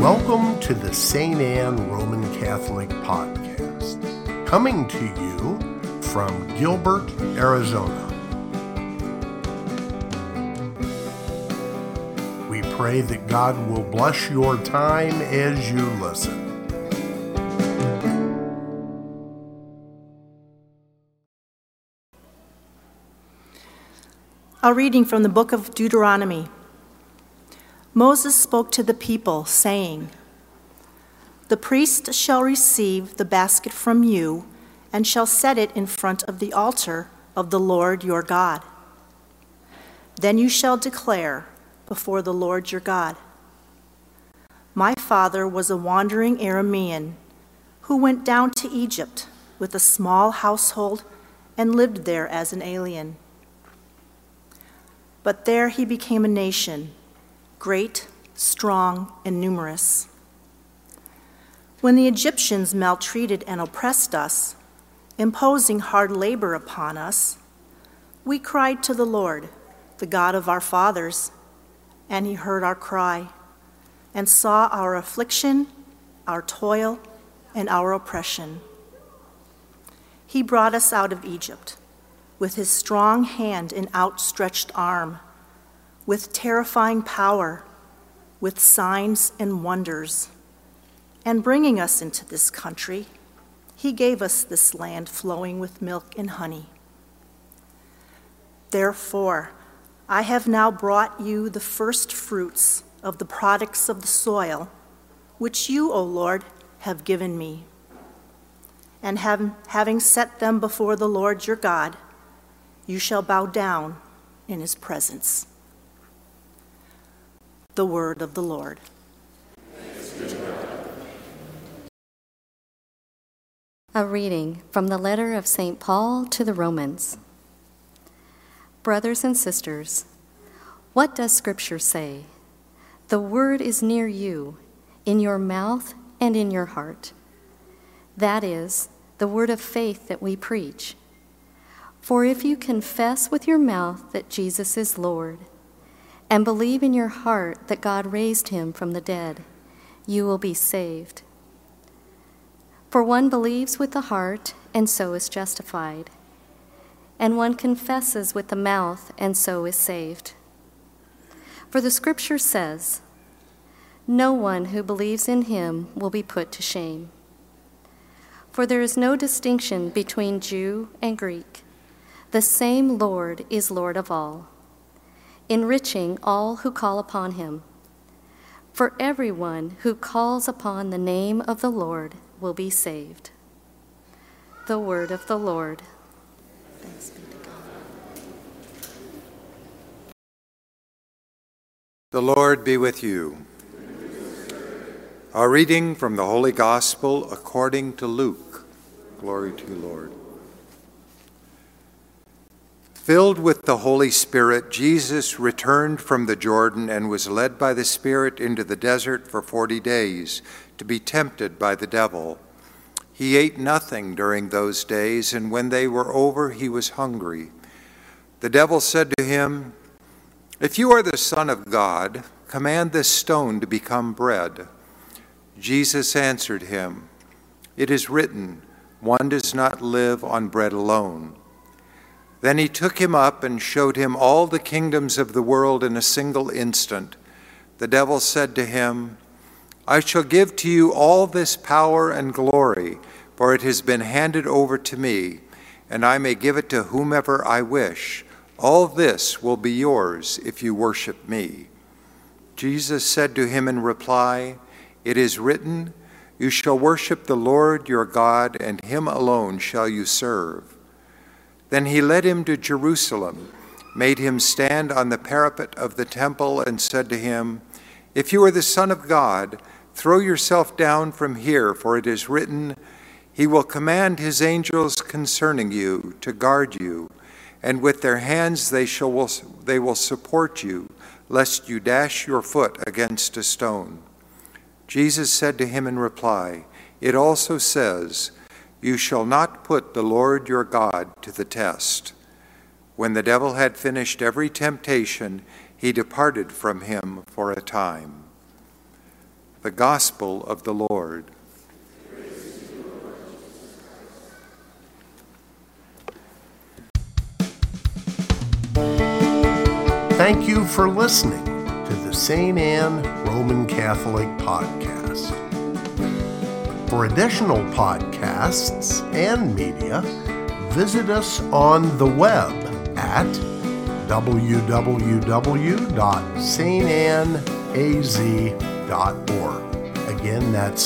Welcome to the St. Anne Roman Catholic Podcast, coming to you from Gilbert, Arizona. We pray that God will bless your time as you listen. A reading from the book of Deuteronomy. Moses spoke to the people, saying, "The priest shall receive the basket from you and shall set it in front of the altar of the Lord your God. Then you shall declare before the Lord your God, 'My father was a wandering Aramean who went down to Egypt with a small household and lived there as an alien. But there he became a nation, great, strong, and numerous. When the Egyptians maltreated and oppressed us, imposing hard labor upon us, we cried to the Lord, the God of our fathers, and he heard our cry, and saw our affliction, our toil, and our oppression. He brought us out of Egypt with his strong hand and outstretched arm, with terrifying power, with signs and wonders. And bringing us into this country, he gave us this land flowing with milk and honey. Therefore, I have now brought you the first fruits of the products of the soil, which you, O Lord, have given me. And having set them before the Lord your God, you shall bow down in his presence." The word of the Lord. A reading from the letter of St. Paul to the Romans. Brothers and sisters, what does Scripture say? The word is near you, in your mouth and in your heart. That is, the word of faith that we preach. For if you confess with your mouth that Jesus is Lord, and believe in your heart that God raised him from the dead, you will be saved. For one believes with the heart, and so is justified, and one confesses with the mouth, and so is saved. For the Scripture says, "No one who believes in him will be put to shame." For there is no distinction between Jew and Greek. The same Lord is Lord of all, enriching all who call upon him. For everyone who calls upon the name of the Lord will be saved. The word of the Lord. Thanks be to God. The Lord be with you. A reading from the Holy Gospel according to Luke. Glory to you, Lord. Filled with the Holy Spirit, Jesus returned from the Jordan and was led by the Spirit into the desert for 40 days to be tempted by the devil. He ate nothing during those days, and when they were over, he was hungry. The devil said to him, "If you are the Son of God, command this stone to become bread." Jesus answered him, "It is written, 'One does not live on bread alone.'" Then he took him up and showed him all the kingdoms of the world in a single instant. The devil said to him, "I shall give to you all this power and glory, for it has been handed over to me, and I may give it to whomever I wish. All this will be yours if you worship me." Jesus said to him in reply, "It is written, 'You shall worship the Lord your God, and him alone shall you serve.'" Then he led him to Jerusalem, made him stand on the parapet of the temple, and said to him, "If you are the Son of God, throw yourself down from here, for it is written, 'He will command his angels concerning you to guard you, and with their hands they will support you, lest you dash your foot against a stone.'" Jesus said to him in reply, "It also says, 'You shall not put the Lord your God to the test.'" When the devil had finished every temptation, he departed from him for a time. The Gospel of the Lord. Thank you for listening to the St. Anne Roman Catholic Podcast. For additional podcasts and media, visit us on the web at www.stanaz.org. Again, that's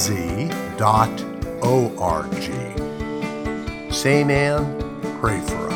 www.stanneaz.org. St. Anne, pray for us.